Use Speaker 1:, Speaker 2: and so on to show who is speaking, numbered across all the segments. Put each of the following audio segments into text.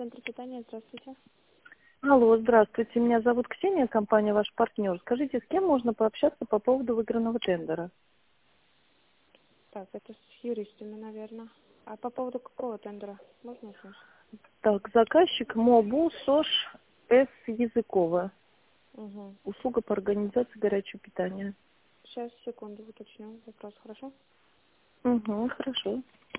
Speaker 1: Центр питания, здравствуйте.
Speaker 2: Алло, здравствуйте. Меня зовут Ксения, компания «Ваш партнер». Скажите, с кем можно пообщаться по поводу выигранного тендера?
Speaker 1: Так, это с юристами, наверное. А по поводу какого тендера? Можно узнать?
Speaker 2: Так, заказчик МОБУ СОЖ С. Языкова.
Speaker 1: Угу.
Speaker 2: Услуга по организации горячего питания.
Speaker 1: Сейчас, секунду, уточню вопрос, хорошо?
Speaker 2: Угу, хорошо.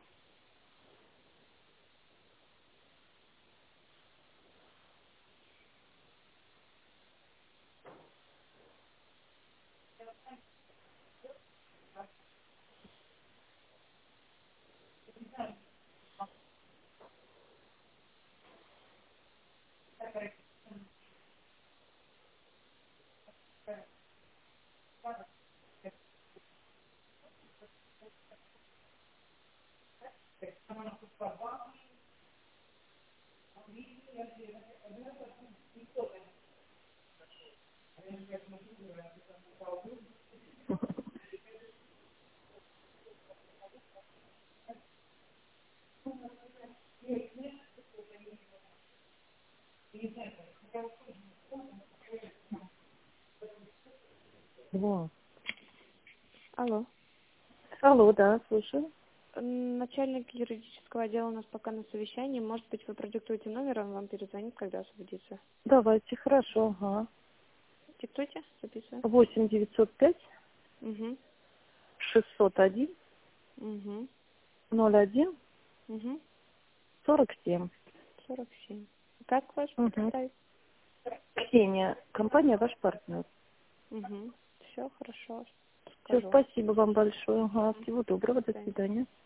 Speaker 2: Во.
Speaker 1: Алло.
Speaker 2: Алло, да, слушаю.
Speaker 1: Начальник юридического отдела у нас пока на совещании. Может быть, вы продиктуете номер, он вам перезвонит, когда освободится.
Speaker 2: Давайте, хорошо, ага.
Speaker 1: Диктуйте, записываю.
Speaker 2: 8 905
Speaker 1: Угу.
Speaker 2: 601
Speaker 1: Угу.
Speaker 2: 01
Speaker 1: Угу.
Speaker 2: 47.
Speaker 1: 47. Как вас
Speaker 2: Угу.
Speaker 1: представить?
Speaker 2: Ксения, компания «Ваш партнер».
Speaker 1: Угу. Все хорошо,
Speaker 2: Все,
Speaker 1: скажу.
Speaker 2: спасибо вам большое. Ага, всего доброго,
Speaker 1: До
Speaker 2: до
Speaker 1: свидания.
Speaker 2: свидания.